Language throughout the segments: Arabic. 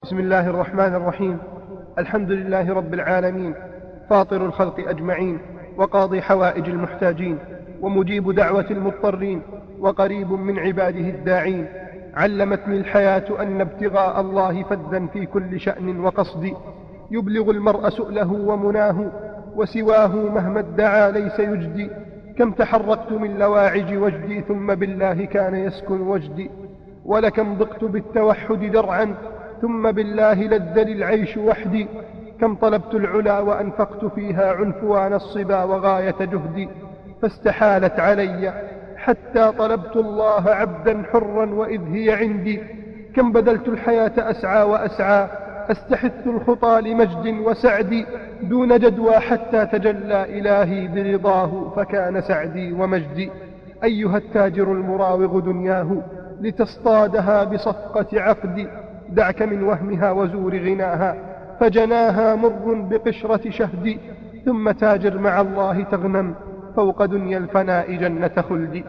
بسم الله الرحمن الرحيم. الحمد لله رب العالمين، فاطر الخلق أجمعين، وقاضي حوائج المحتاجين، ومجيب دعوة المضطرين، وقريب من عباده الداعين. علمتني الحياة أن ابتغاء الله فذا في كل شأن وقصد، يبلغ المرء سؤله ومناه، وسواه مهما ادعى ليس يجدي. كم تحركت من لواعج وجدي، ثم بالله كان يسكن وجدي. ولكم ضقت بالتوحد درعا، ثم بالله لذ للعيش وحدي. كم طلبت العلا وأنفقت فيها عنفوان الصبا وغاية جهدي، فاستحالت علي حتى طلبت الله عبدا حرا وإذ هي عندي. كم بذلت الحياة أسعى وأسعى، أستحث الخطى لمجد وسعدي، دون جدوى حتى تجلى إلهي برضاه فكان سعدي ومجدي. أيها التاجر المراوغ دنياه، لتصطادها بصفقة عقد، دعك من وهمها وزور غناها، فجناها مر بقشرة شهد. ثم تاجر مع الله تغنم، فوق دنيا الفناء جنة خلد.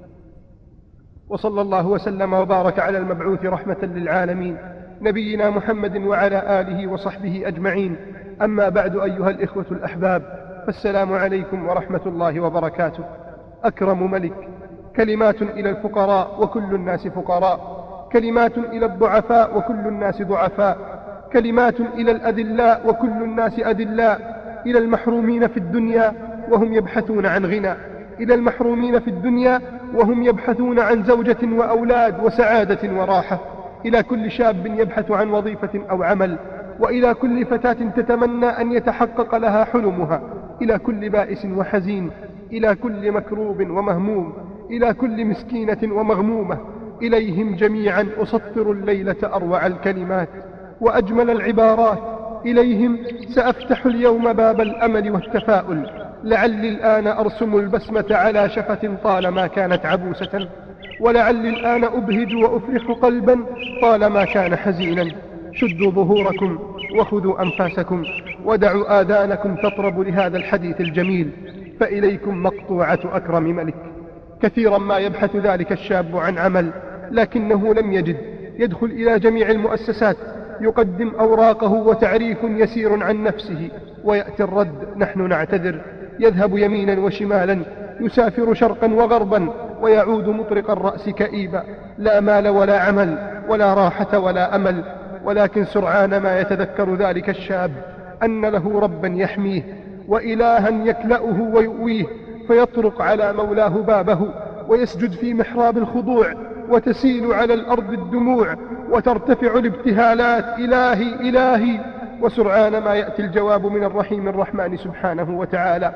وصلى الله وسلم وبارك على المبعوث رحمة للعالمين، نبينا محمد وعلى آله وصحبه أجمعين. أما بعد، أيها الإخوة الأحباب، فالسلام عليكم ورحمة الله وبركاته. أكرم ملك، كلمات إلى الفقراء وكل الناس فقراء، كلمات إلى الضعفاء وكل الناس ضعفاء، كلمات إلى الأذلاء وكل الناس أذلاء، إلى المحرومين في الدنيا وهم يبحثون عن غنى، إلى المحرومين في الدنيا وهم يبحثون عن زوجة وأولاد وسعادة وراحة، إلى كل شاب يبحث عن وظيفة أو عمل، وإلى كل فتاة تتمنى أن يتحقق لها حلمها، إلى كل بائس وحزين، إلى كل مكروب ومهموم، إلى كل مسكينة ومغمومة. إليهم جميعا أسطر الليلة أروع الكلمات وأجمل العبارات. إليهم سأفتح اليوم باب الأمل والتفاؤل، لعلي الآن أرسم البسمة على شفة طالما كانت عبوسة، ولعلي الآن أبهج وأفرح قلبا طالما كان حزينا. شدوا ظهوركم وخذوا أنفاسكم، ودعوا آذانكم تطرب لهذا الحديث الجميل، فإليكم مقطوعة أكرم ملك. كثيرا ما يبحث ذلك الشاب عن عمل لكنه لم يجد، يدخل إلى جميع المؤسسات، يقدم أوراقه وتعريف يسير عن نفسه، ويأتي الرد نحن نعتذر. يذهب يمينا وشمالا، يسافر شرقا وغربا، ويعود مطرق الرأس كئيبا، لا مال ولا عمل ولا راحة ولا أمل. ولكن سرعان ما يتذكر ذلك الشاب أن له ربا يحميه وإلها يكلأه ويؤويه، فيطرق على مولاه بابه ويسجد في محراب الخضوع، وتسيل على الأرض الدموع وترتفع الابتهالات: إلهي إلهي. وسرعان ما يأتي الجواب من الرحيم الرحمن سبحانه وتعالى: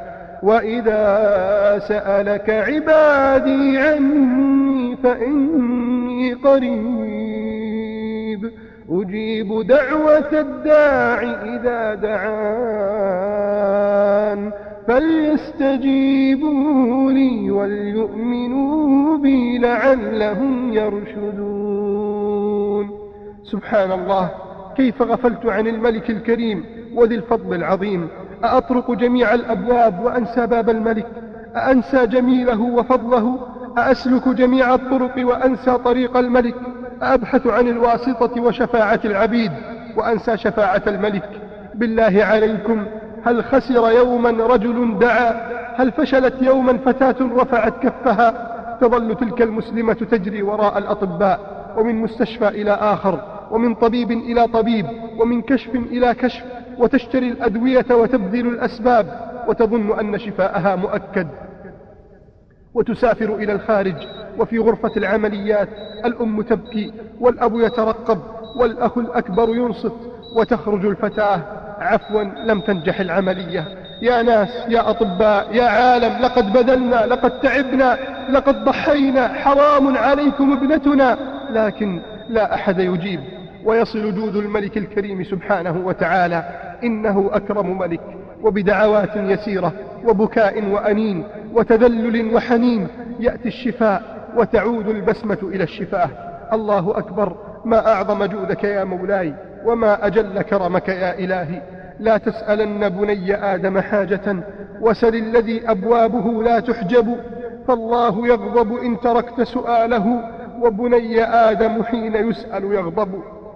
وإذا سألك عبادي عني فإني قريب أجيب دعوة الداع إذا دعان فليستجيبوا لي وليؤمنوا بي لعلهم يرشدون. سبحان الله، كيف غفلت عن الملك الكريم وذي الفضل العظيم. أأطرق جميع الأبواب وأنسى باب الملك؟ أأنسى جميله وفضله؟ أأسلك جميع الطرق وأنسى طريق الملك؟ أبحث عن الواسطة وشفاعة العبيد وأنسى شفاعة الملك؟ بالله عليكم، هل خسر يوما رجل دعا؟ هل فشلت يوما فتاة رفعت كفها؟ تظل تلك المسلمة تجري وراء الأطباء، ومن مستشفى إلى آخر، ومن طبيب إلى طبيب، ومن كشف إلى كشف، وتشتري الأدوية وتبذل الأسباب، وتظن أن شفاءها مؤكد، وتسافر إلى الخارج. وفي غرفة العمليات الأم تبكي والأب يترقب والأخ الأكبر ينصت، وتخرج الفتاة: عفوا، لم تنجح العملية. يا ناس، يا أطباء، يا عالم، لقد بذلنا، لقد تعبنا، لقد ضحينا، حرام عليكم ابنتنا. لكن لا أحد يجيب. ويصل جود الملك الكريم سبحانه وتعالى، إنه أكرم ملك، وبدعوات يسيرة وبكاء وأنين وتذلل وحنين يأتي الشفاء، وتعود البسمة إلى الشفاء. الله أكبر، ما أعظم جودك يا مولاي، وما أجل كرمك يا إلهي. لا تسألن بني آدم حاجة، وسل الذي أبوابه لا تحجب، فالله يغضب إن تركت سؤاله، وبني آدم حين يسأل يغضب.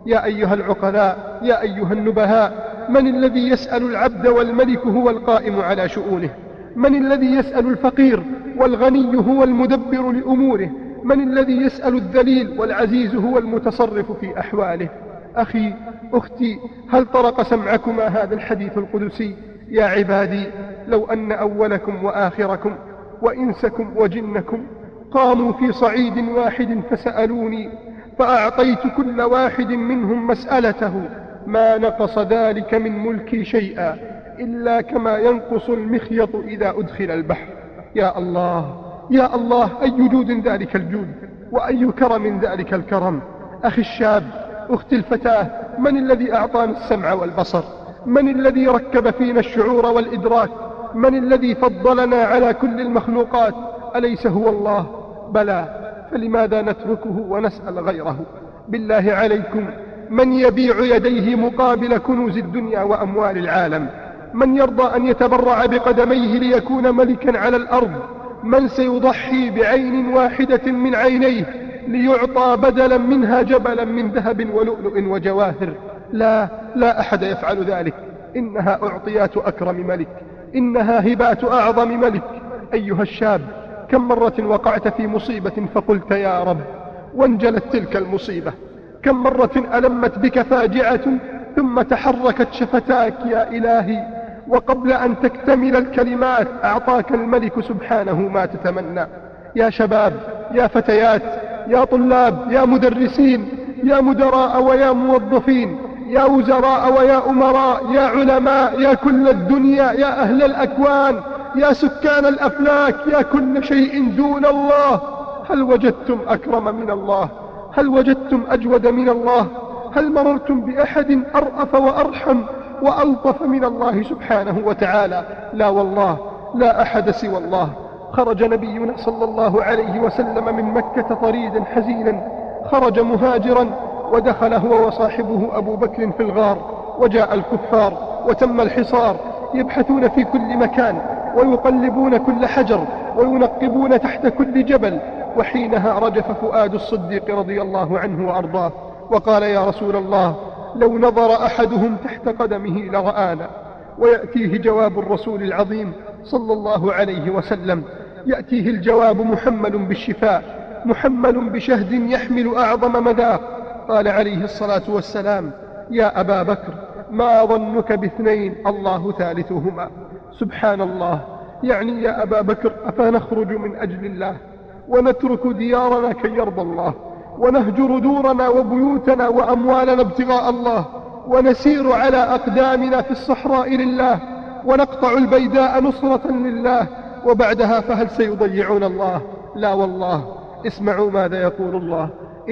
يا أيها العقلاء، يا أيها النبهاء، من الذي يسأل العبد والملك هو القائم على شؤونه؟ من الذي يسأل الفقير والغني هو المدبر لأموره؟ من الذي يسأل الذليل والعزيز هو المتصرف في أحواله؟ أخي، أختي، هل طرق سمعكما هذا الحديث القدسي؟ يا عبادي، لو أن أولكم وآخركم وإنسكم وجنكم قاموا في صعيد واحد فسألوني فأعطيت كل واحد منهم مسألته ما نقص ذلك من ملكي شيئا إلا كما ينقص المخيط إذا أدخل البحر. يا الله، يا الله، أي جود ذلك الجود، وأي كرم ذلك الكرم. أخي الشاب، أختي الفتاة، من الذي أعطانا السمع والبصر؟ من الذي ركب فينا الشعور والإدراك؟ من الذي فضلنا على كل المخلوقات؟ أليس هو الله؟ بلى، فلماذا نتركه ونسأل غيره؟ بالله عليكم، من يبيع يديه مقابل كنوز الدنيا وأموال العالم؟ من يرضى أن يتبرع بقدميه ليكون ملكا على الأرض؟ من سيضحي بعين واحدة من عينيه ليعطى بدلا منها جبلا من ذهب ولؤلؤ وجواهر؟ لا، لا أحد يفعل ذلك. إنها أعطيات أكرم ملك، إنها هبات أعظم ملك. أيها الشاب، كم مرة وقعت في مصيبة فقلت يا رب وانجلت تلك المصيبة؟ كم مرة ألمت بك فاجعة ثم تحركت شفتاك يا إلهي، وقبل أن تكتمل الكلمات أعطاك الملك سبحانه ما تتمنى؟ يا شباب، يا فتيات، يا طلاب، يا مدرسين، يا مدراء ويا موظفين، يا وزراء ويا أمراء، يا علماء، يا كل الدنيا، يا أهل الأكوان، يا سكان الأفلاك، يا كل شيء دون الله، هل وجدتم أكرم من الله؟ هل وجدتم أجود من الله؟ هل مررتم بأحد أرأف وأرحم وألطف من الله سبحانه وتعالى؟ لا والله، لا أحد سوى الله. خرج نبينا صلى الله عليه وسلم من مكة طريدا حزينا، خرج مهاجرا، ودخل هو وصاحبه أبو بكر في الغار، وجاء الكفار وتم الحصار، يبحثون في كل مكان ويقلبون كل حجر وينقبون تحت كل جبل. وحينها رجف فؤاد الصديق رضي الله عنه وأرضاه وقال يا رسول الله، لو نظر أحدهم تحت قدمه لرآنا. ويأتيه جواب الرسول العظيم صلى الله عليه وسلم، يأتيه الجواب محمل بالشفاء، محمل بشهد يحمل أعظم مذاق. قال عليه الصلاة والسلام يا أبا بكر، ما ظنك باثنين الله ثالثهما؟ سبحان الله، يعني يا أبا بكر أفنخرج من أجل الله ونترك ديارنا كي يرضى الله، ونهجر دورنا وبيوتنا وأموالنا ابتغاء الله، ونسير على أقدامنا في الصحراء لله، ونقطع البيداء نصرة لله، وبعدها فهل سيضيعون الله؟ لا والله. اسمعوا ماذا يقول الله: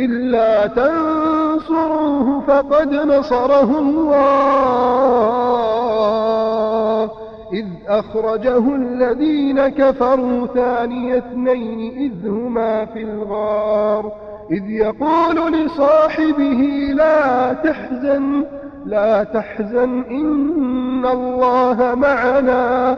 إلا تنصروه فقد نصره الله إذ أخرجه الذين كفروا ثاني اثنين إذ هما في الغار إذ يقول لصاحبه لا تحزن إن الله معنا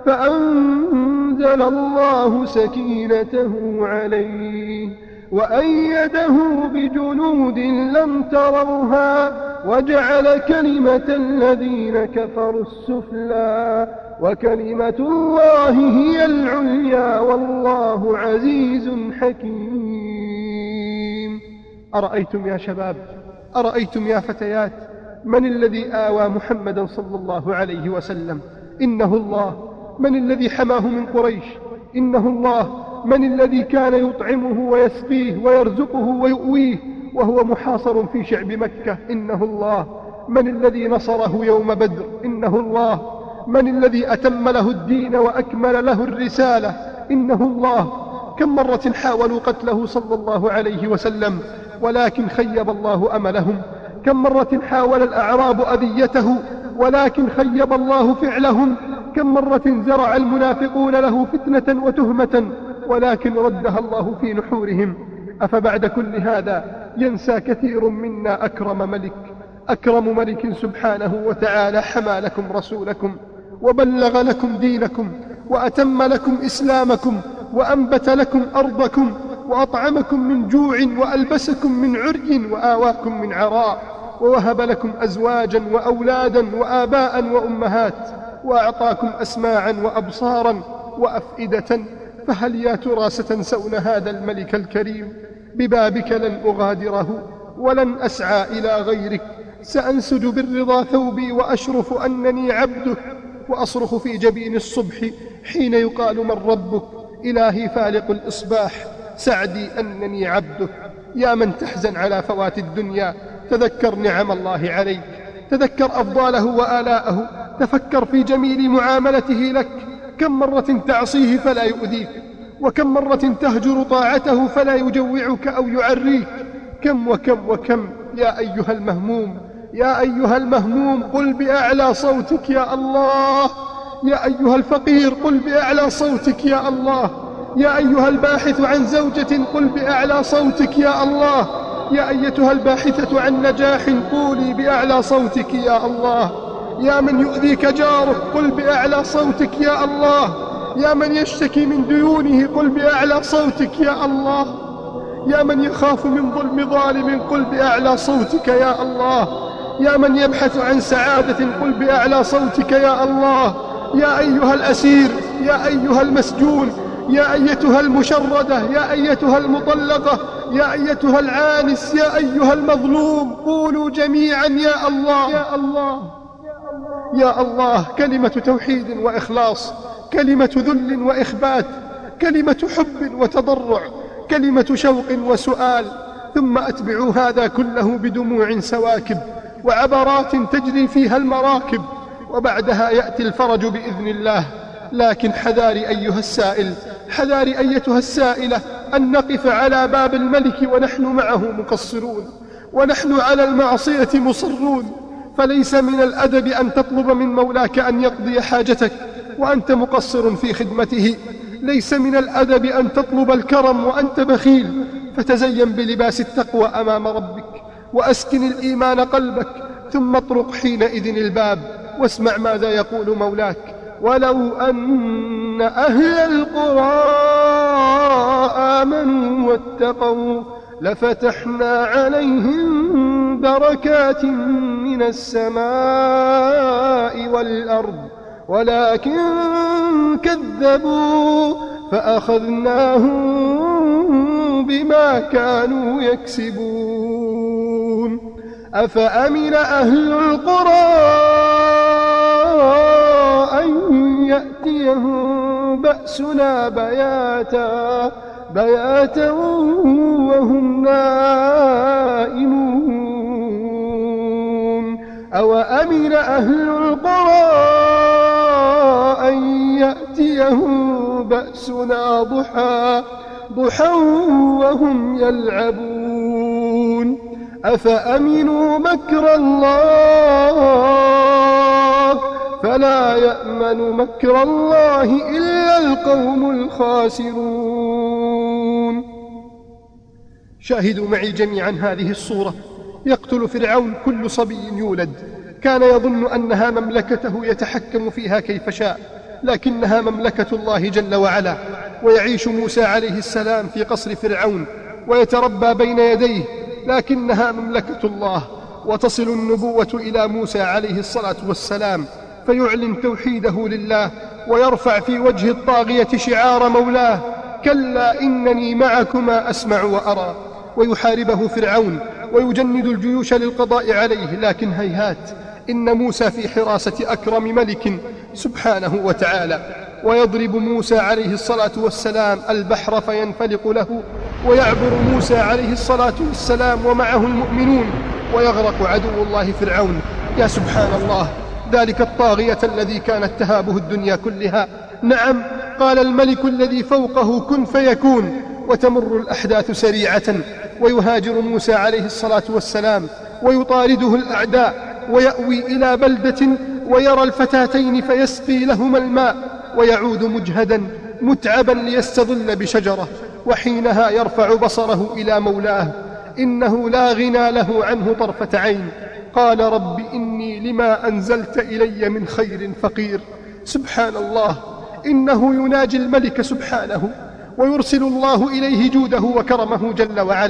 فأنزل الله سكينته عليه وأيده بجنود لم تروها وجعل كلمة الذين كفروا السفلى وكلمة الله هي العليا والله عزيز حكيم. أرأيتم يا شباب، أرأيتم يا فتيات، من الذي آوى محمدا صلى الله عليه وسلم؟ إنه الله. من الذي حماه من قريش؟ إنه الله. من الذي كان يطعمه ويسقيه ويرزقه ويؤويه وهو محاصر في شعب مكة؟ إنه الله. من الذي نصره يوم بدر؟ إنه الله. من الذي أتم له الدين وأكمل له الرسالة؟ إنه الله. كم مرة حاولوا قتله صلى الله عليه وسلم ولكن خيب الله أملهم. كم مرة حاول الأعراب أذيته ولكن خيب الله فعلهم. كم مرة زرع المنافقون له فتنة وتهمة ولكن ردها الله في نحورهم. أفبعد كل هذا ينسى كثير منا أكرم ملك سبحانه وتعالى حمى لكم رسولكم وبلغ لكم دينكم وأتم لكم إسلامكم وأنبت لكم أرضكم وأطعمكم من جوع وألبسكم من عري وآواكم من عراء ووهب لكم أزواجا وأولادا وآباء وأمهات، وأعطاكم أسماعا وأبصارا وأفئدة، فهل يا ترى ستنسون هذا الملك الكريم؟ ببابك لن أغادره ولن أسعى إلى غيرك، سأنسج بالرضا ثوبي وأشرف أنني عبدك، وأصرخ في جبين الصبح حين يقال من ربك؟ إلهي فالق الإصباح، سعدي أنني عبدك. يا من تحزن على فوات الدنيا، تذكر نعم الله عليك، تذكر أفضاله وآلاءه، تفكر في جميل معاملته لك. كم مرة تعصيه فلا يؤذيك، وكم مرة تهجر طاعته فلا يجوعك أو يعريك. كم وكم وكم. يا أيها المهموم، يا أيها المهموم، قل بأعلى صوتك يا الله. يا أيها الفقير، قل بأعلى صوتك يا الله. يا أيها الباحث عن زوجة، قل بأعلى صوتك يا الله. يا أيتها الباحثة عن نجاح، قولي بأعلى صوتك يا الله. يا من يؤذيك جارك، قل بأعلى صوتك يا الله. يا من يشتكي من ديونه، قل بأعلى صوتك يا الله. يا من يخاف من ظلم ظالم، قل بأعلى صوتك يا الله. يا من يبحث عن سعادة، قل بأعلى صوتك يا الله. يا أيها الأسير، يا أيها المسجون، يا أيتها المشردة، يا أيتها المطلقة، يا أيتها العانس، يا أيها المظلوم، قولوا جميعا يا الله يا الله يا الله. كلمة توحيد وإخلاص، كلمة ذل وإخبات، كلمة حب وتضرع، كلمة شوق وسؤال، ثم أتبعوا هذا كله بدموع سواكب وعبرات تجري فيها المراكب، وبعدها يأتي الفرج بإذن الله. لكن حذاري أيها السائل، حذاري أيتها السائلة، أن نقف على باب الملك ونحن معه مقصرون، ونحن على المعصية مصرون. فليس من الأدب أن تطلب من مولاك أن يقضي حاجتك وأنت مقصر في خدمته. ليس من الأدب أن تطلب الكرم وأنت بخيل، فتزين بلباس التقوى أمام ربك، وأسكن الإيمان قلبك، ثم اطرق حينئذ الباب واسمع ماذا يقول مولاك. ولو أن أهل القرى آمنوا واتقوا لفتحنا عليهم بركات من السماء والأرض، ولكن كذبوا فأخذناهم بما كانوا يكسبون. أفأمن أهل القرى أن يأتيهم بأسنا بياتا وهم نائمون. أوأمن أهل القرى أن يأتيهم بأسنا ضحى وهم يلعبون. أفأمنوا مكر الله فلا يأمن مكر الله إلا القوم الخاسرون. شاهدوا معي جميعا هذه الصورة. يقتل فرعون كل صبي يولد. كان يظن أنها مملكته يتحكم فيها كيف شاء، لكنها مملكة الله جل وعلا. ويعيش موسى عليه السلام في قصر فرعون ويتربى بين يديه، لكنها مملكة الله. وتصل النبوة إلى موسى عليه الصلاة والسلام، فيعلن توحيده لله، ويرفع في وجه الطاغية شعار مولاه: كلا إنني معكما أسمع وأرى. ويحاربه فرعون ويجند الجيوش للقضاء عليه، لكن هيهات، إن موسى في حراسة أكرم ملك سبحانه وتعالى. ويضرب موسى عليه الصلاة والسلام البحر فينفلق له، ويعبر موسى عليه الصلاة والسلام ومعه المؤمنون، ويغرق عدو الله فرعون. يا سبحان الله، ذلك الطاغية الذي كانت تهابه الدنيا كلها. نعم، قال الملك الذي فوقه كن فيكون، وتمر الأحداث سريعة، ويهاجر موسى عليه الصلاة والسلام ويطارده الأعداء، ويأوي إلى بلدة ويرى الفتاتين فيسقي لهما الماء، ويعود مجهدا متعبا ليستظل بشجرة. وحينها يرفع بصره إلى مولاه، إنه لا غنى له عنه طرفة عين. قال رب إني لما أنزلت إلي من خير فقير. سبحان الله، إنه يناجي الملك سبحانه، ويرسل الله إليه جوده وكرمه جل وعلا.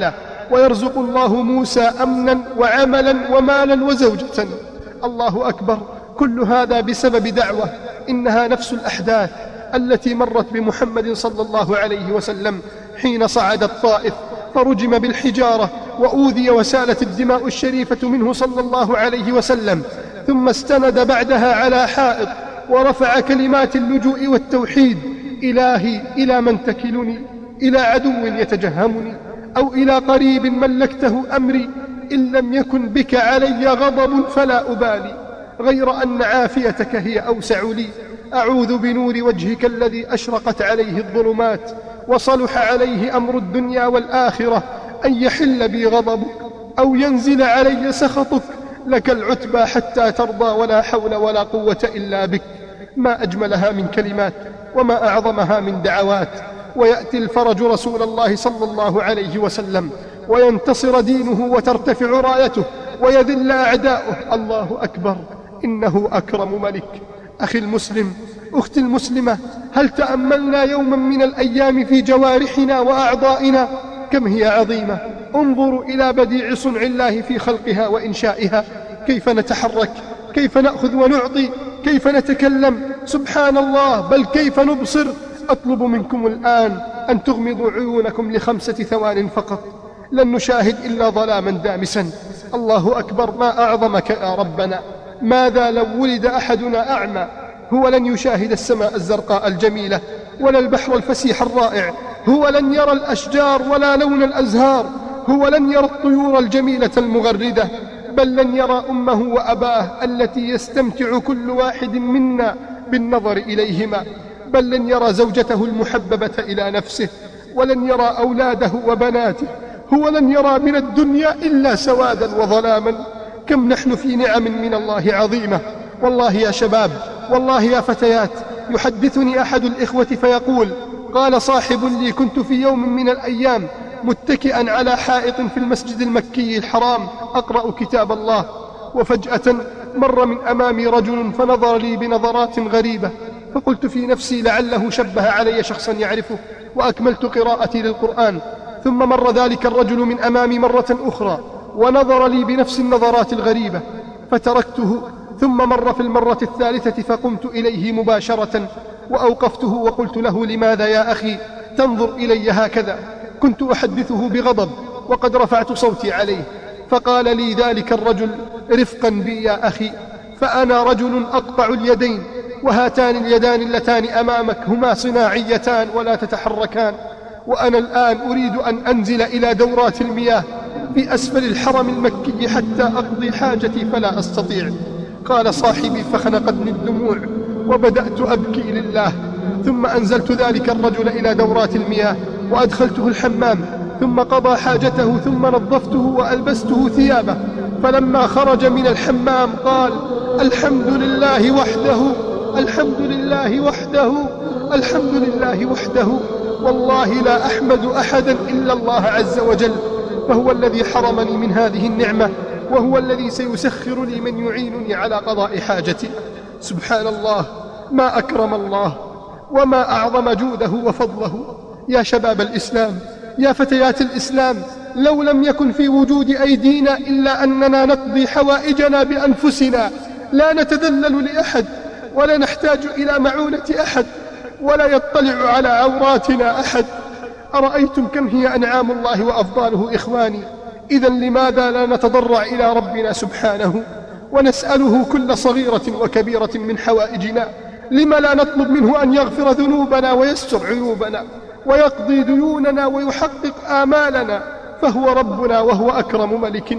ويرزق الله موسى أمنا وعملا ومالا وزوجة. الله أكبر. كل هذا بسبب دعوة إنها نفس الأحداث التي مرت بمحمد صلى الله عليه وسلم حين صعد الطائف فرجم بالحجارة وأوذي وسالت الدماء الشريفة منه صلى الله عليه وسلم، ثم استند بعدها على حائط ورفع كلمات اللجوء والتوحيد: إلهي إلى من تكلني؟ إلى عدو يتجهمني أو إلى قريب ملكته أمري؟ إن لم يكن بك علي غضب فلا أبالي، غير أن عافيتك هي أوسع لي. أعوذ بنور وجهك الذي أشرقت عليه الظلمات وصلح عليه أمر الدنيا والآخرة أن يحل بي غضبك أو ينزل علي سخطك. لك العتبى حتى ترضى ولا حول ولا قوة إلا بك. ما أجملها من كلمات وما أعظمها من دعوات. ويأتي الفرج رسول الله صلى الله عليه وسلم وينتصر دينه وترتفع رايته ويذل أعداؤه. الله أكبر. إنه أكرم ملك. أخي المسلم، أختي المسلمة، هل تأملنا يوما من الأيام في جوارحنا وأعضائنا كم هي عظيمة؟ انظروا إلى بديع صنع الله في خلقها وإنشائها، كيف نتحرك، كيف نأخذ ونعطي، كيف نتكلم، سبحان الله، بل كيف نبصر. أطلب منكم الآن أن تغمضوا عيونكم ل5 ثوان فقط، لن نشاهد إلا ظلاما دامسا. الله أكبر. ما أعظمك يا ربنا. ماذا لو ولد أحدنا أعمى؟ هو لن يشاهد السماء الزرقاء الجميلة ولا البحر الفسيح الرائع، هو لن يرى الأشجار ولا لون الأزهار، هو لن يرى الطيور الجميلة المغردة، بل لن يرى أمه وأباه التي يستمتع كل واحد منا بالنظر إليهما، بل لن يرى زوجته المحببة إلى نفسه، ولن يرى أولاده وبناته. هو لن يرى من الدنيا إلا سوادا وظلاما. كم نحن في نعم من الله عظيمة. والله يا شباب، والله يا فتيات، يحدثني أحد الإخوة فيقول: قال صاحب لي: كنت في يوم من الأيام متكئا على حائط في المسجد المكي الحرام أقرأ كتاب الله، وفجأة مر من أمامي رجل فنظر لي بنظرات غريبة، فقلت في نفسي لعله شبه علي شخصا يعرفه، وأكملت قراءتي للقرآن. ثم مر ذلك الرجل من أمامي مرة أخرى ونظر لي بنفس النظرات الغريبة فتركته. ثم مر في المرة الثالثة فقمت إليه مباشرة وأوقفته وقلت له: لماذا يا أخي تنظر إلي هكذا؟ كنت أحدثه بغضب وقد رفعت صوتي عليه، فقال لي ذلك الرجل: رفقا بي يا أخي، فأنا رجل أقطع اليدين، وهاتان اليدان اللتان أمامك هما صناعيتان ولا تتحركان، وأنا الآن أريد أن أنزل إلى دورات المياه في أسفل الحرم المكي حتى أقضي حاجتي فلا أستطيع. قال صاحبي: فخنقتني الدموع وبدأت أبكي لله. ثم أنزلت ذلك الرجل إلى دورات المياه وأدخلته الحمام، ثم قضى حاجته، ثم نظفته وألبسته ثيابه. فلما خرج من الحمام قال: الحمد لله وحده، الحمد لله وحده، الحمد لله وحده، والله لا أحمد أحدا إلا الله عز وجل، فهو الذي حرمني من هذه النعمة، وهو الذي سيسخر لي من يعينني على قضاء حاجتي. سبحان الله. ما أكرم الله وما أعظم جوده وفضله. يا شباب الإسلام، يا فتيات الإسلام، لو لم يكن في وجود أيدينا إلا أننا نقضي حوائجنا بأنفسنا، لا نتذلل لأحد ولا نحتاج إلى معونة أحد ولا يطلع على عوراتنا أحد. أرأيتم كم هي أنعام الله وأفضاله إخواني؟ إذن لماذا لا نتضرع إلى ربنا سبحانه ونسأله كل صغيرة وكبيرة من حوائجنا؟ لما لا نطلب منه أن يغفر ذنوبنا ويستر عيوبنا ويقضي ديوننا ويحقق آمالنا؟ فهو ربنا وهو أكرم ملك.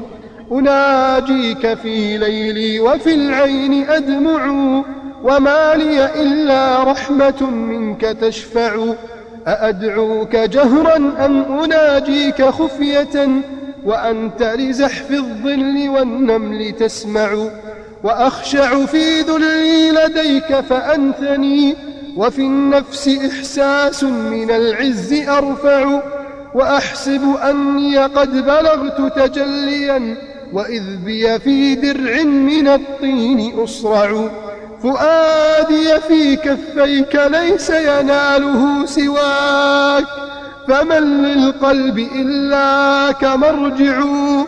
أناجيك في ليلي وفي العين أدمع، وما لي إلا رحمة منك تشفع. أأدعوك جهرا أم أناجيك خفية، وأنت لزحف الظل والنمل تسمع. وأخشع في ذلي لديك فأنثني، وفي النفس إحساس من العز أرفع. وأحسب أني قد بلغت تجليا، وإذ بي في درع من الطين أصرع. فؤادي في كفيك ليس يناله سواك، فمن للقلب إلاك مرجع.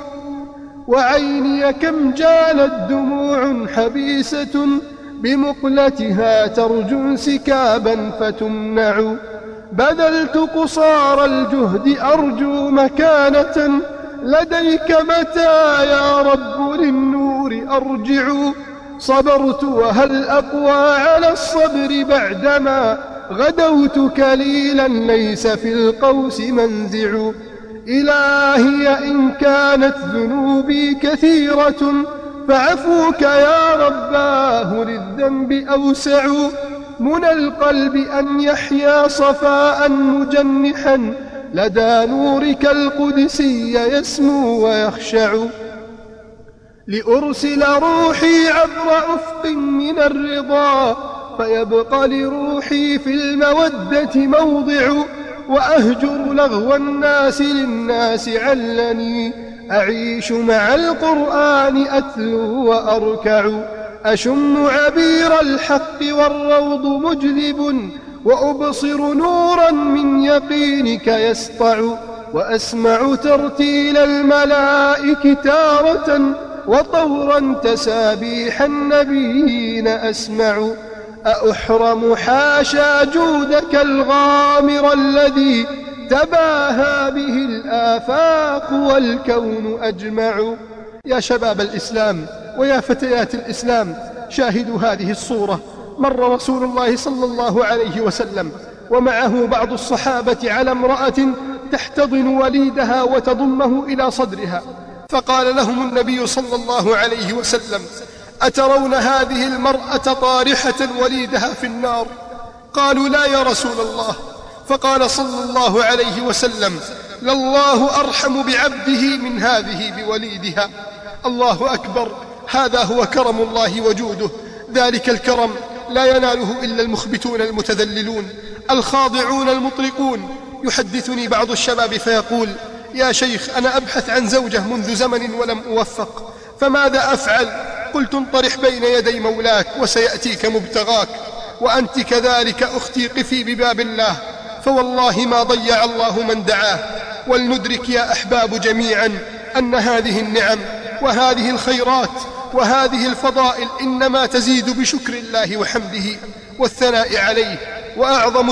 وعيني كم جالت دموع حبيسة بمقلتها ترجو انسكابا فتمنع. بذلت قصارى الجهد أرجو مكانة لديك متى يا رب للنور أرجع. صبرت وهل أقوى على الصبر بعدما غدوت كليلا ليس في القوس منزع. إلهي إن كانت ذنوبي كثيرة فعفوك يا رباه للذنب أوسع. منى القلب أن يحيا صفاء مجنحا لدى نورك القدسي يسمو ويخشع. لأرسل روحي عبر أفق من الرضا فيبقى لروحي في المودة موضع. وأهجر لغو الناس للناس علني أعيش مع القرآن أتلو وأركع. أشم عبير الحق والروض مجلب وأبصر نورا من يقينك يسطع. وأسمع ترتيل الملائك تارة وطورا تسابيح النبيين أسمع. أأحرم حاشا جودك الغامر الذي تباهى به الآفاق والكون أجمع. يا شباب الإسلام ويا فتيات الإسلام، شاهدوا هذه الصورة. مر رسول الله صلى الله عليه وسلم ومعه بعض الصحابة على امرأة تحتضن وليدها وتضمه إلى صدرها، فقال لهم النبي صلى الله عليه وسلم: أترون هذه المرأة طارحة وليدها في النار؟ قالوا: لا يا رسول الله. فقال صلى الله عليه وسلم: لله أرحم بعبده من هذه بوليدها. الله أكبر، هذا هو كرم الله وجوده. ذلك الكرم لا يناله إلا المخبتون المتذللون الخاضعون المطرقون. يحدثني بعض الشباب فيقول: يا شيخ، أنا أبحث عن زوجة منذ زمن ولم أوفق، فماذا أفعل؟ قلت: انطرح بين يدي مولاك وسيأتيك مبتغاك. وأنت كذلك أختي، قفي بباب الله، فوالله ما ضيع الله من دعاه. ولندرك يا أحباب جميعا أن هذه النعم وهذه الخيرات وهذه الفضائل إنما تزيد بشكر الله وحمده والثناء عليه. وأعظم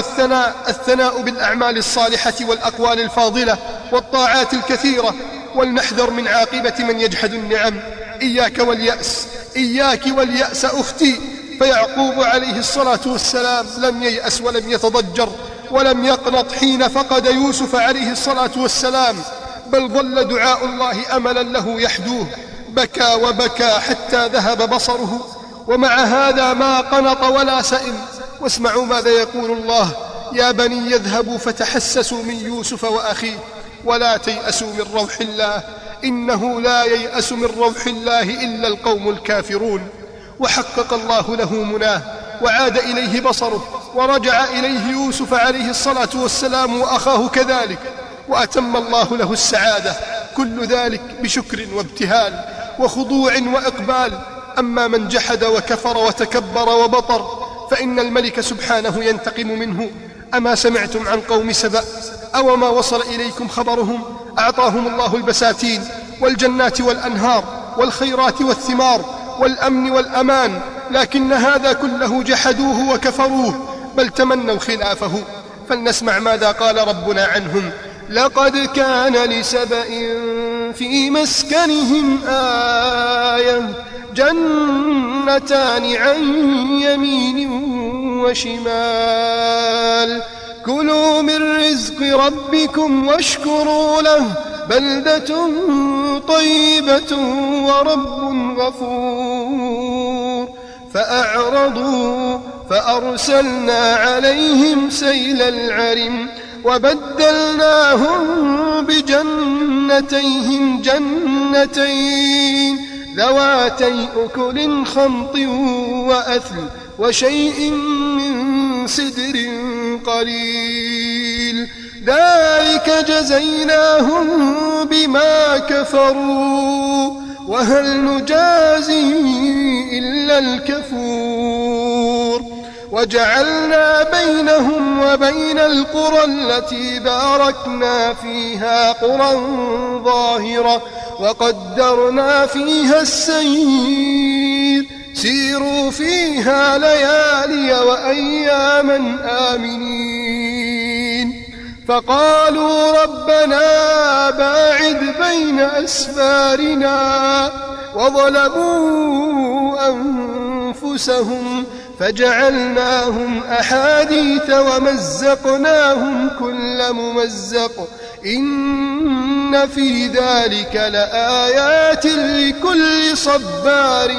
الثناء بالأعمال الصالحة والأقوال الفاضلة والطاعات الكثيرة. ولنحذر من عاقبة من يجحد النعم. إياك واليأس، إياك واليأس أختي، فيعقوب عليه الصلاة والسلام لم ييأس ولم يتضجر ولم يقنط حين فقد يوسف عليه الصلاة والسلام، بل ظل دعاء الله أملا له يحدوه. بكى وبكى حتى ذهب بصره، ومع هذا ما قنط ولا سئم. واسمعوا ماذا يقول الله: يا بني يذهبوا فتحسسوا من يوسف وأخيه ولا تيأسوا من روح الله إنه لا ييأس من روح الله إلا القوم الكافرون. وحقق الله له مناه، وعاد إليه بصره، ورجع إليه يوسف عليه الصلاة والسلام وأخاه كذلك، وأتم الله له السعادة. كل ذلك بشكر وابتهال وخضوع وإقبال. أما من جحد وكفر وتكبر وبطر فإن الملك سبحانه ينتقم منه. أما سمعتم عن قوم سبأ أو ما وصل إليكم خبرهم؟ أعطاهم الله البساتين والجنات والأنهار والخيرات والثمار والأمن والأمان، لكن هذا كله جحدوه وكفروه، بل تمنوا خلافه. فلنسمع ماذا قال ربنا عنهم: لقد كان لسبأ في مسكنهم آية جنتان عن يمين وشمال كلوا من رزق ربكم واشكروا له بلدة طيبة ورب غفور. فأعرضوا فأرسلنا عليهم سيل العرم وبدلناهم بجنتيهم جنتين ذواتي أكل خمط وأثل وشيء من سدر قليل، ذلك جزيناهم بما كفروا وهل نجازي إلا الكفور. وجعلنا بينهم وبين القرى التي باركنا فيها قرى ظاهرة وقدرنا فيها السير سيروا فيها ليالي وأياما آمنين فقالوا ربنا باعد بين أسفارنا وظلموا أنفسهم فجعلناهم أحاديث ومزقناهم كل ممزق إن في ذلك لآيات لكل صبار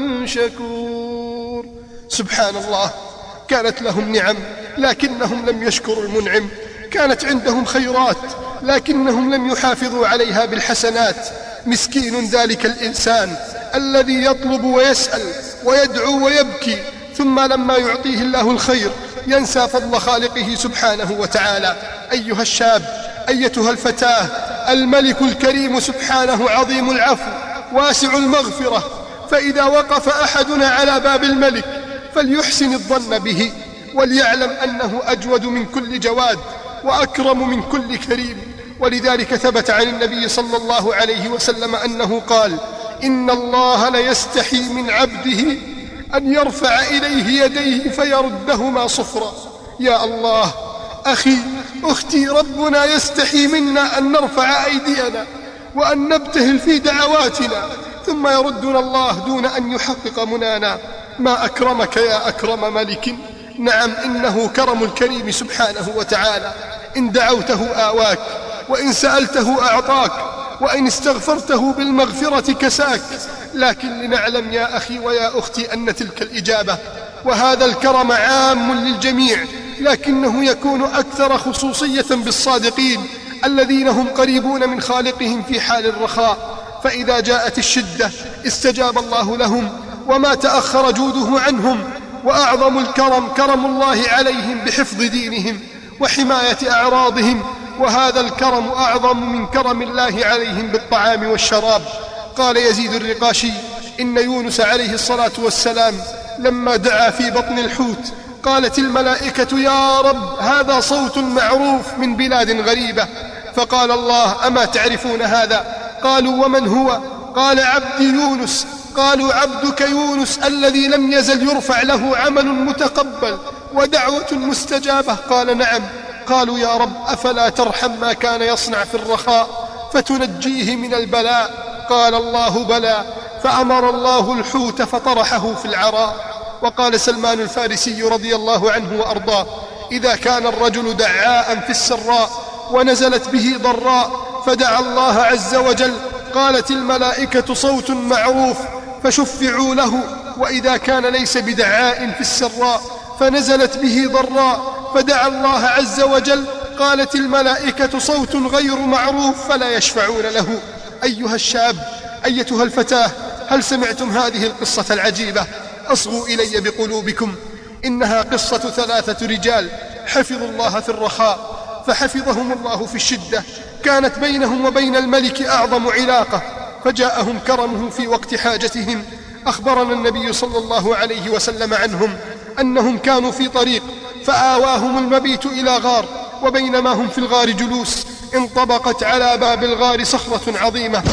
شكور. سبحان الله، كانت لهم نعم لكنهم لم يشكروا المنعم، كانت عندهم خيرات لكنهم لم يحافظوا عليها بالحسنات. مسكين ذلك الإنسان الذي يطلب ويسأل ويدعو ويبكي، ثم لما يعطيه الله الخير ينسى فضل خالقه سبحانه وتعالى. أيها الشاب، أيتها الفتاة، الملك الكريم سبحانه عظيم العفو واسع المغفرة، فإذا وقف أحدنا على باب الملك فليحسن الظن به وليعلم أنه أجود من كل جواد وأكرم من كل كريم. ولذلك ثبت عن النبي صلى الله عليه وسلم أنه قال: إن الله ليستحي من عبده أن يرفع إليه يديه فيردهما صفرا. يا الله، أخي أختي، ربنا يستحي منا أن نرفع أيدينا وأن نبتهل في دعواتنا ثم يردنا الله دون أن يحقق منانا. ما أكرمك يا أكرم ملك. نعم، إنه كرم الكريم سبحانه وتعالى. إن دعوته آواك، وإن سألته أعطاك، وإن استغفرته بالمغفرة كساك. لكن لنعلم يا أخي ويا أختي أن تلك الإجابة وهذا الكرم عام للجميع، لكنه يكون أكثر خصوصية بالصادقين الذين هم قريبون من خالقهم في حال الرخاء، فإذا جاءت الشدة استجاب الله لهم وما تأخر جوده عنهم. وأعظم الكرم كرم الله عليهم بحفظ دينهم وحماية أعراضهم، وهذا الكرم أعظم من كرم الله عليهم بالطعام والشراب. قال يزيد الرقاشي: إن يونس عليه الصلاة والسلام لما دعا في بطن الحوت قالت الملائكة: يا رب، هذا صوت معروف من بلاد غريبة. فقال الله: أما تعرفون هذا؟ قالوا: ومن هو؟ قال: عبدي يونس. قالوا: عبدك يونس الذي لم يزل يرفع له عمل متقبل ودعوة مستجابة. قال: نعم. قالوا: يا رب، أفلا ترحم ما كان يصنع في الرخاء فتنجيه من البلاء؟ قال الله: بلى. فأمر الله الحوت فطرحه في العراء. وقال سلمان الفارسي رضي الله عنه وأرضاه: إذا كان الرجل دعاء في السراء ونزلت به ضراء فدعا الله عز وجل قالت الملائكة: صوت معروف، فشفعوا له. وإذا كان ليس بدعاء في السراء فنزلت به ضراء فدعا الله عز وجل قالت الملائكة: صوت غير معروف، فلا يشفعون له. أيها الشاب، أيتها الفتاة، هل سمعتم هذه القصة العجيبة؟ أصغوا إلي بقلوبكم. إنها قصة 3 رجال حفظوا الله في الرخاء فحفظهم الله في الشدة. كانت بينهم وبين الملك أعظم علاقة، فجاءهم كرمه في وقت حاجتهم. أخبرنا النبي صلى الله عليه وسلم عنهم أنهم كانوا في طريق فآواهم المبيت إلى غار، وبينما هم في الغار جلوس انطبقت على باب الغار صخرة عظيمة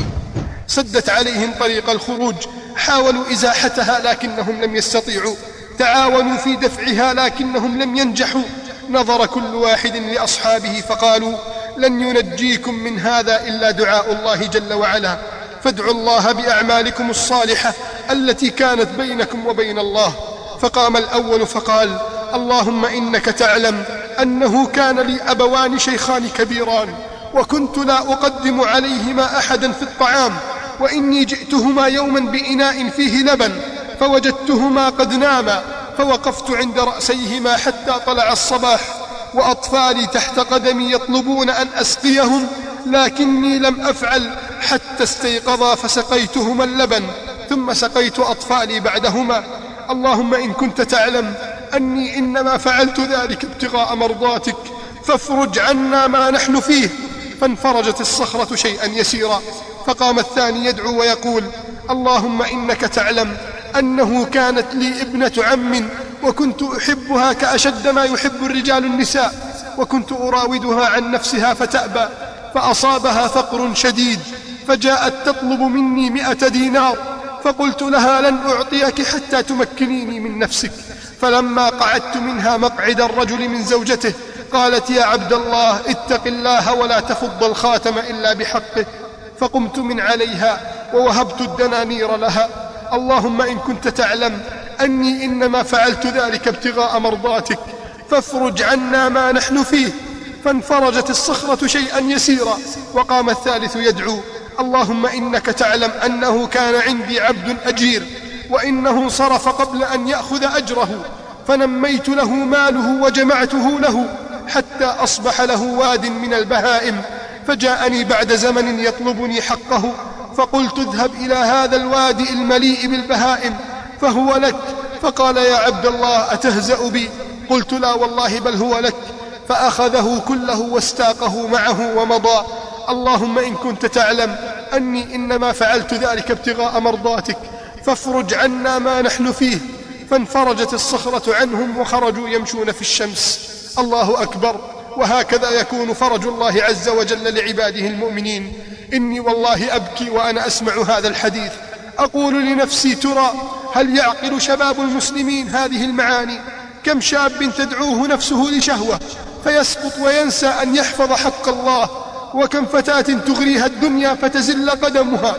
سدت عليهم طريق الخروج. حاولوا إزاحتها لكنهم لم يستطيعوا، تعاونوا في دفعها لكنهم لم ينجحوا. نظر كل واحد لأصحابه فقالوا: لن ينجيكم من هذا إلا دعاء الله جل وعلا، فادعوا الله بأعمالكم الصالحة التي كانت بينكم وبين الله. فقام الأول فقال: اللهم إنك تعلم أنه كان لي أبوان شيخان كبيران، وكنت لا أقدم عليهما أحدا في الطعام، وإني جئتهما يوما بإناء فيه لبن فوجدتهما قد ناما، فوقفت عند رأسيهما حتى طلع الصباح، وأطفالي تحت قدمي يطلبون أن أسقيهم، لكني لم أفعل حتى استيقظا فسقيتهما اللبن، ثم سقيت أطفالي بعدهما. اللهم إن كنت تعلم أني إنما فعلت ذلك ابتغاء مرضاتك، فافرج عنا ما نحن فيه. فانفرجت الصخرة شيئا يسيرا. فقام الثاني يدعو ويقول: اللهم إنك تعلم أنه كانت لي ابنة عم وكنت أحبها كأشد ما يحب الرجال النساء، وكنت أراودها عن نفسها فتأبى، فأصابها فقر شديد، فجاءت تطلب مني 100 دينار، فقلت لها لن أعطيك حتى تمكنيني من نفسك. فلما قعدت منها مقعد الرجل من زوجته قالت: يا عبد الله، اتق الله ولا تفض الخاتم إلا بحقه. فقمت من عليها ووهبت الدنانير لها. اللهم إن كنت تعلم أني إنما فعلت ذلك ابتغاء مرضاتك فافرج عنا ما نحن فيه. فانفرجت الصخرة شيئا يسيرا، وقام الثالث يدعو: اللهم إنك تعلم أنه كان عندي عبد أجير، وإنه صرف قبل أن يأخذ أجره، فنميت له ماله وجمعته له حتى أصبح له واد من البهائم، فجاءني بعد زمن يطلبني حقه، فقلت: اذهب إلى هذا الوادي المليء بالبهائم فهو لك. فقال: يا عبد الله، أتهزأ بي؟ قلت: لا والله، بل هو لك. فأخذه كله واستاقه معه ومضى. اللهم إن كنت تعلم أني إنما فعلت ذلك ابتغاء مرضاتك فافرج عنا ما نحن فيه. فانفرجت الصخرة عنهم وخرجوا يمشون في الشمس. الله أكبر. وهكذا يكون فرج الله عز وجل لعباده المؤمنين. إني والله أبكي وأنا أسمع هذا الحديث، أقول لنفسي: ترى هل يعقل شباب المسلمين هذه المعاني؟ كم شاب تدعوه نفسه لشهوة فيسقط وينسى أن يحفظ حق الله، وكم فتاة تغريها الدنيا فتزل قدمها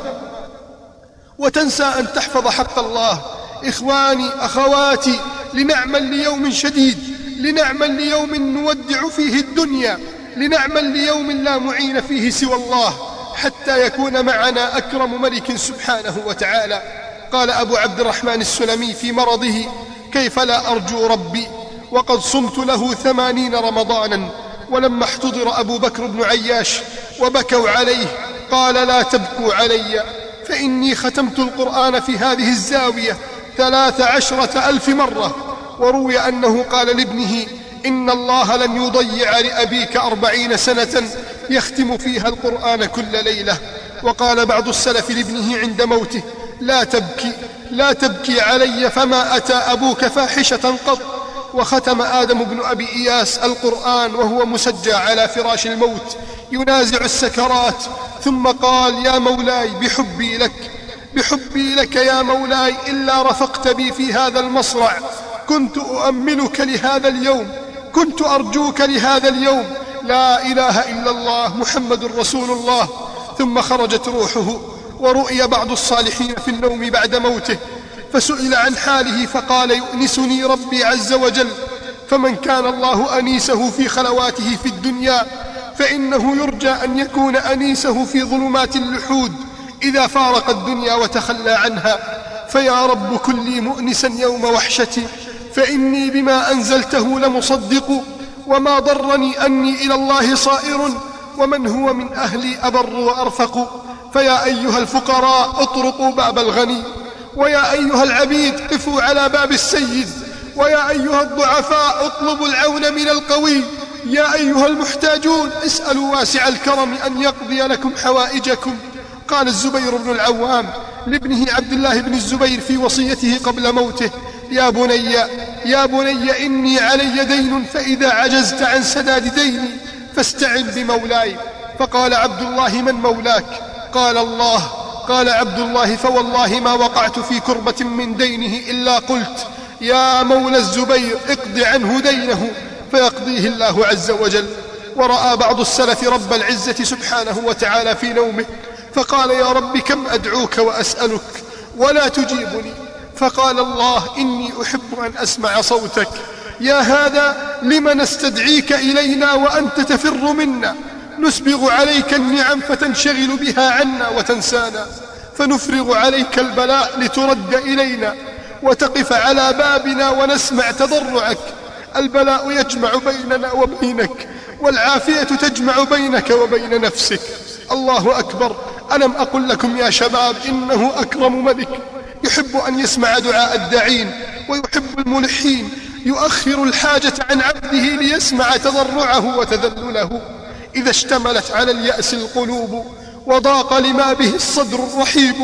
وتنسى أن تحفظ حق الله. إخواني أخواتي، لنعمل ليوم شديد، لنعمل ليوم نودع فيه الدنيا، لنعمل ليوم لا معين فيه سوى الله، حتى يكون معنا أكرم ملك سبحانه وتعالى. قال أبو عبد الرحمن السلمي في مرضه: كيف لا أرجو ربي وقد صمت له 80 رمضانا. ولما احتضر أبو بكر بن عياش وبكوا عليه قال: لا تبكوا علي، فإني ختمت القرآن في هذه الزاوية 13,000 مرة. وروي أنه قال لابنه: إن الله لن يضيع لأبيك 40 سنة يختم فيها القرآن كل ليلة. وقال بعض السلف لابنه عند موته: لا تبكي، لا تبكي علي، فما أتى أبوك فاحشة قط. وختم آدم بن أبي إياس القرآن وهو مسجى على فراش الموت ينازع السكرات، ثم قال: يا مولاي، بحبي لك يا مولاي إلا رفقت بي في هذا المصرع، كنت أؤملك لهذا اليوم، كنت أرجوك لهذا اليوم، لا إله إلا الله محمد رسول الله. ثم خرجت روحه. ورؤي بعض الصالحين في النوم بعد موته، فسئل عن حاله فقال: يؤنسني ربي عز وجل. فمن كان الله أنيسه في خلواته في الدنيا فإنه يرجى أن يكون أنيسه في ظلمات اللحود إذا فارق الدنيا وتخلى عنها. فيا رب كن لي مؤنسا يوم وحشتي، فإني بما أنزلته لمصدق، وما ضرني أني إلى الله صائر، ومن هو من أهلي أبر وأرفق. فيا أيها الفقراء اطرقوا باب الغني، ويا أيها العبيد قفوا على باب السيد، ويا أيها الضعفاء اطلبوا العون من القوي، يا أيها المحتاجون اسألوا واسع الكرم أن يقضي لكم حوائجكم. قال الزبير بن العوام لابنه عبد الله بن الزبير في وصيته قبل موته: يا بني إني علي دين، فإذا عجزت عن سداد ديني فاستعن بمولاي. فقال عبد الله: من مولاك؟ قال: الله. قال عبد الله: فوالله ما وقعت في كربة من دينه إلا قلت: يا مولى الزبير اقض عنه دينه، فيقضيه الله عز وجل. ورأى بعض السلف رب العزة سبحانه وتعالى في نومه فقال: يا رب كم أدعوك وأسألك ولا تجيبني. فقال الله: إني أحب أن أسمع صوتك. يا هذا لم نستدعيك إلينا وأنت تفر منا؟ نسبغ عليك النعم فتنشغل بها عنا وتنسانا، فنفرغ عليك البلاء لترد إلينا وتقف على بابنا ونسمع تضرعك. البلاء يجمع بيننا وبينك، والعافية تجمع بينك وبين نفسك. الله أكبر. ألم أقل لكم يا شباب إنه أكرم ملك يحب أن يسمع دعاء الداعين، ويحب الملحين، يؤخر الحاجة عن عبده ليسمع تضرعه وتذلله. إذا اشتملت على اليأس القلوب وضاق لما به الصدر الرحيب،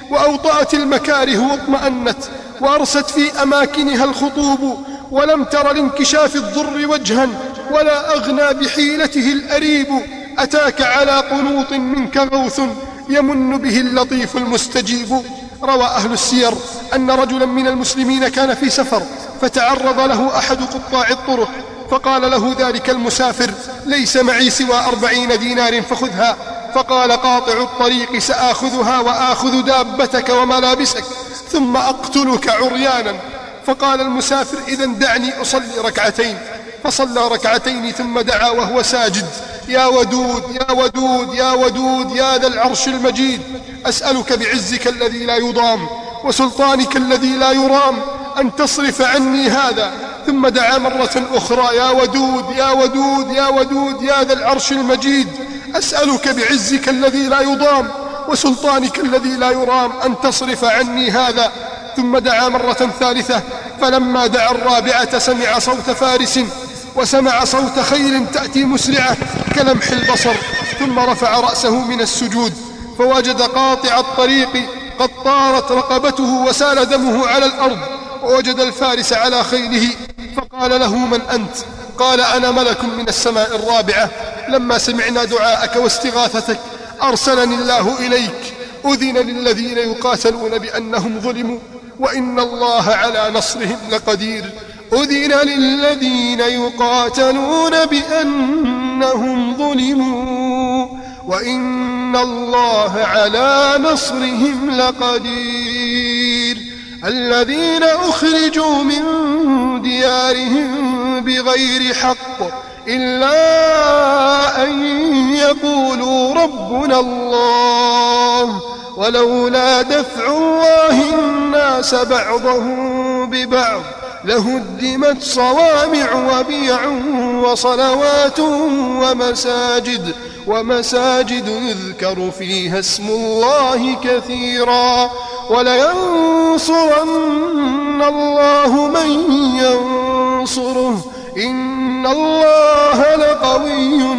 وأوطأت المكاره واطمأنت، وأرست في أماكنها الخطوب، ولم تر لانكشاف الضر وجها، ولا أغنى بحيلته الأريب. أتاك على قنوط منك غوث، يمن به اللطيف المستجيب. روى أهل السير أن رجلا من المسلمين كان في سفر، فتعرض له أحد قطاع الطرق، فقال له ذلك المسافر: ليس معي سوى 40 دينار فخذها. فقال قاطع الطريق: سآخذها وآخذ دابتك وملابسك ثم أقتلك عريانا. فقال المسافر: إذن دعني أصلي ركعتين. فصلى ركعتين ثم دعا وهو ساجد: يا ودود يا ودود يا ودود يا ذا العرش المجيد، أسألك بعزك الذي لا يضام وسلطانك الذي لا يرام أن تصرف عني هذا. ثم دعا مرة أخرى: يا ودود يا ودود يا ودود يا ذا العرش المجيد، أسألك بعزك الذي لا يضام وسلطانك الذي لا يرام أن تصرف عني هذا. ثم دعا مرة ثالثة، فلما دعا الرابعة سمع صوت فارس، وسمع صوت خيل تأتي مسرعة كلمح البصر، ثم رفع رأسه من السجود فوجد قاطع الطريق قد طارت رقبته وسال دمه على الأرض، ووجد الفارس على خيله، فقال له: من أنت؟ قال: أنا ملك من السماء الرابعة، لما سمعنا دعاءك واستغاثتك أرسلني الله إليك. أذن للذين يقاتلون بأنهم ظلموا وإن الله على نصرهم لقدير. أذن للذين يقاتلون بأنهم ظلموا وإن الله على نصرهم لقدير. الذين أخرجوا من ديارهم بغير حق إلا أن يقولوا ربنا الله، ولولا دفع الله الناس بعضهم ببعض لهدمت صوامع وبيع وصلوات ومساجد يذكر فيها اسم الله كثيرا، ولينصرن الله من ينصره إن الله لقوي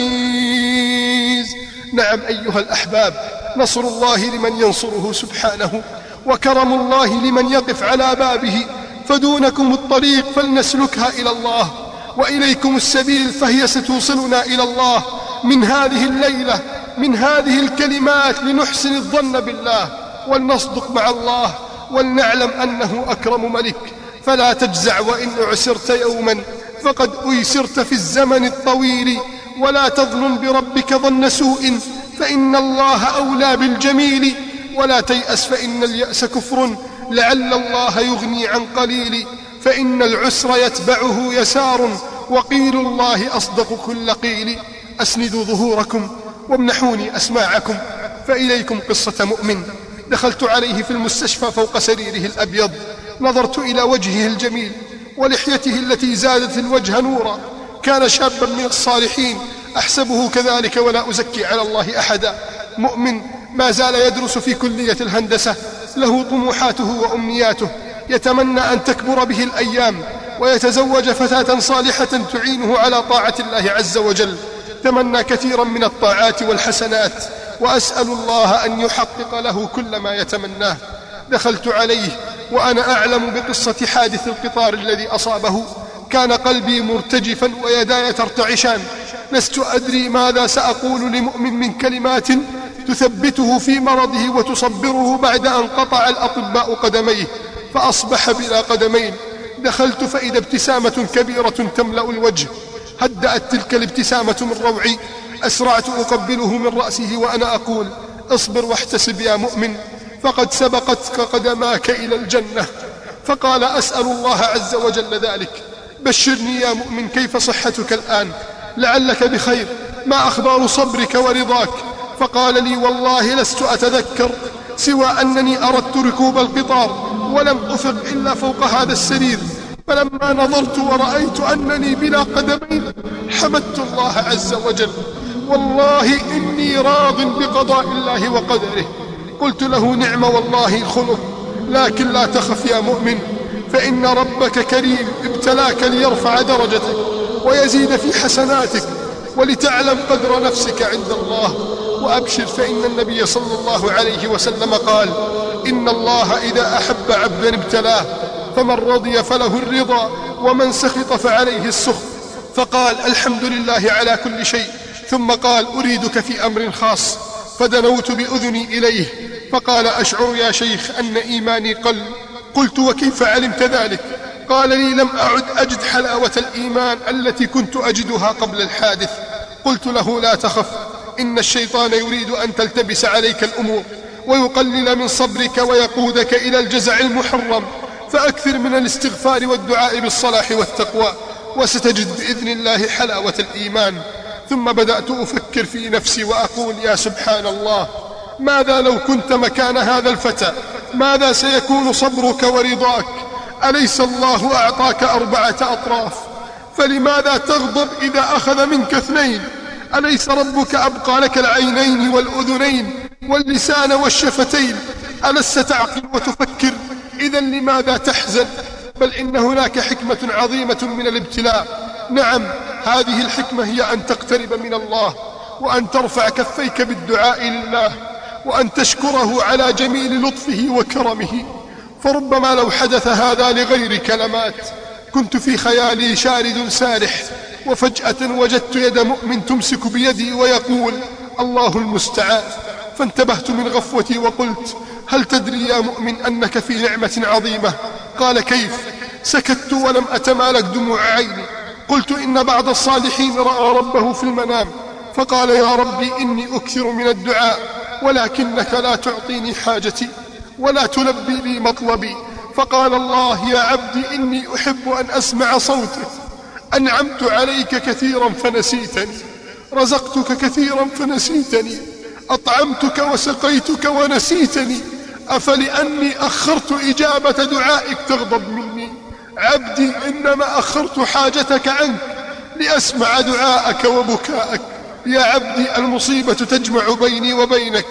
عزيز. نعم أيها الأحباب، نصر الله لمن ينصره سبحانه، وكرم الله لمن يقف على بابه. فدونكم الطريق فلنسلكها إلى الله، وإليكم السبيل فهي ستوصلنا إلى الله. من هذه الليلة، من هذه الكلمات، لنحسن الظن بالله ولنصدق مع الله، ولنعلم أنه أكرم ملك. فلا تجزع وإن أعسرت يوما فقد أيسرت في الزمن الطويل، ولا تظن بربك ظن سوء فإن الله أولى بالجميل، ولا تيأس فإن اليأس كفر لعل الله يغني عن قليل، فإن العسر يتبعه يسار وقيل الله أصدق كل قيل. أسندوا ظهوركم وامنحوني أسماعكم، فإليكم قصة مؤمن دخلت عليه في المستشفى فوق سريره الأبيض، نظرت إلى وجهه الجميل ولحيته التي زادت الوجه نورا. كان شابا من الصالحين، أحسبه كذلك ولا أزكي على الله أحدا. مؤمن ما زال يدرس في كلية الهندسة، له طموحاته وأمنياته، يتمنى أن تكبر به الأيام ويتزوج فتاة صالحة تعينه على طاعة الله عز وجل. تمنى كثيرا من الطاعات والحسنات، وأسأل الله أن يحقق له كل ما يتمناه. دخلت عليه وأنا أعلم بقصة حادث القطار الذي أصابه. كان قلبي مرتجفا ويداي ترتعشان، لست أدري ماذا سأقول لمؤمن من كلمات تثبته في مرضه وتصبره بعد أن قطع الأطباء قدميه فأصبح بلا قدمين. دخلت فإذا ابتسامة كبيرة تملأ الوجه. هدأت تلك الابتسامة من روعي، أسرعت أقبله من رأسه وأنا أقول: اصبر واحتسب يا مؤمن، فقد سبقتك قدماك إلى الجنة. فقال: أسأل الله عز وجل ذلك. بشرني يا مؤمن، كيف صحتك الآن؟ لعلك بخير، ما أخبار صبرك ورضاك؟ فقال لي: والله لست أتذكر سوى أنني أردت ركوب القطار ولم أفق إلا فوق هذا السرير، فلما نظرت ورأيت أنني بلا قدمين حمدت الله عز وجل. والله إني راض بقضاء الله وقدره. قلت له: نعم والله الخلق، لكن لا تخف يا مؤمن، فإن ربك كريم ابتلاك ليرفع درجتك ويزيد في حسناتك ولتعلم قدر نفسك عند الله. وأبشر فإن النبي صلى الله عليه وسلم قال: إن الله إذا أحب عبدا ابتلاه، فمن رضي فله الرضا ومن سخط فعليه السخط. فقال: الحمد لله على كل شيء. ثم قال: أريدك في أمر خاص. فدنوت بأذني إليه فقال: أشعر يا شيخ أن إيماني قل. قلت: وكيف علمت ذلك؟ قال لي: لم أعد أجد حلاوة الإيمان التي كنت أجدها قبل الحادث. قلت له: لا تخف، إن الشيطان يريد أن تلتبس عليك الأمور ويقلل من صبرك ويقودك إلى الجزع المحرم، فأكثر من الاستغفار والدعاء بالصلاح والتقوى، وستجد بإذن الله حلاوة الإيمان. ثم بدأت أفكر في نفسي وأقول: يا سبحان الله، ماذا لو كنت مكان هذا الفتى؟ ماذا سيكون صبرك ورضاك؟ أليس الله أعطاك 4 أطراف؟ فلماذا تغضب إذا أخذ منك 2؟ أليس ربك أبقى لك العينين والأذنين واللسان والشفتين؟ ألست تعقل وتفكر؟ إذا لماذا تحزن؟ بل إن هناك حكمة عظيمة من الابتلاء. نعم، هذه الحكمة هي أن تقترب من الله، وأن ترفع كفيك بالدعاء لله، وأن تشكره على جميل لطفه وكرمه. فربما لو حدث هذا لغيرك لمات. كنت في خيالي شارد سارح، وفجأة وجدت يد مؤمن تمسك بيدي ويقول: الله المستعان. فانتبهت من غفوتي وقلت: هل تدري يا مؤمن أنك في نعمة عظيمة؟ قال: كيف؟ سكت ولم أتمالك دموع عيني. قلت: إن بعض الصالحين رأى ربه في المنام فقال: يا ربي إني أكثر من الدعاء، ولكنك لا تعطيني حاجتي ولا تلبي لي مطلبي. فقال الله: يا عبدي إني أحب أن أسمع صوتك. أنعمت عليك كثيرا فنسيتني، رزقتك كثيرا فنسيتني، أطعمتك وسقيتك ونسيتني. أفلأني أخرت إجابة دعائك تغضب مني؟ عبدي إنما أخرت حاجتك عنك لأسمع دعاءك وبكاءك. يا عبدي المصيبة تجمع بيني وبينك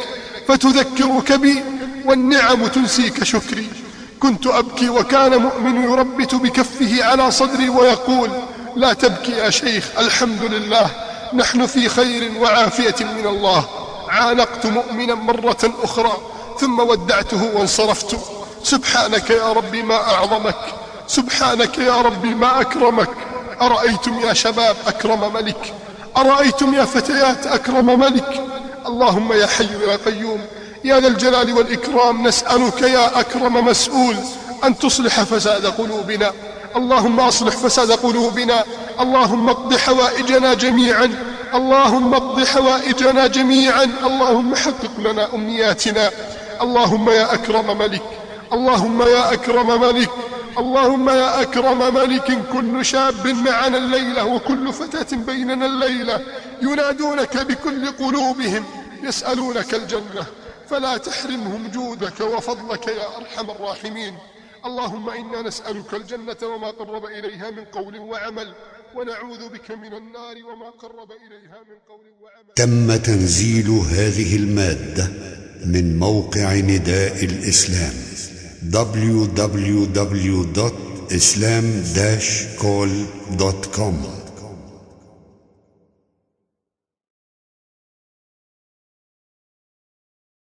فتذكرك بي، والنعم تنسيك شكري. كنت أبكي وكان مؤمن يربت بكفه على صدري ويقول: لا تبكي يا شيخ، الحمد لله، نحن في خير وعافية من الله. عانقت مؤمنا مرة أخرى ثم ودعته وانصرفت. سبحانك يا ربي ما أعظمك، سبحانك يا ربي ما أكرمك. أرأيتم يا شباب أكرم ملك، أرأيتم يا فتيات أكرم ملك. اللهم يا حي يا قيوم يا ذا الجلال والإكرام، نسألك يا أكرم مسؤول أن تصلح فساد قلوبنا. اللهم أصلح فساد قلوبنا، اللهم اقض حوائجنا جميعا، اللهم اقض حوائجنا جميعا، اللهم حقق لنا أمنياتنا. اللهم يا أكرم ملك، اللهم يا أكرم ملك، اللهم يا أكرم ملك، كل شاب معنا الليلة وكل فتاة بيننا الليلة ينادونك بكل قلوبهم يسألونك الجنة، فلا تحرمهم جودك وفضلك يا أرحم الراحمين. اللهم إنا نسألك الجنة وما قرب إليها من قول وعمل، ونعوذ بك من النار وما قرب إليها من قول وعمل. تم تنزيل هذه المادة من موقع نداء الإسلام www.islam-call.com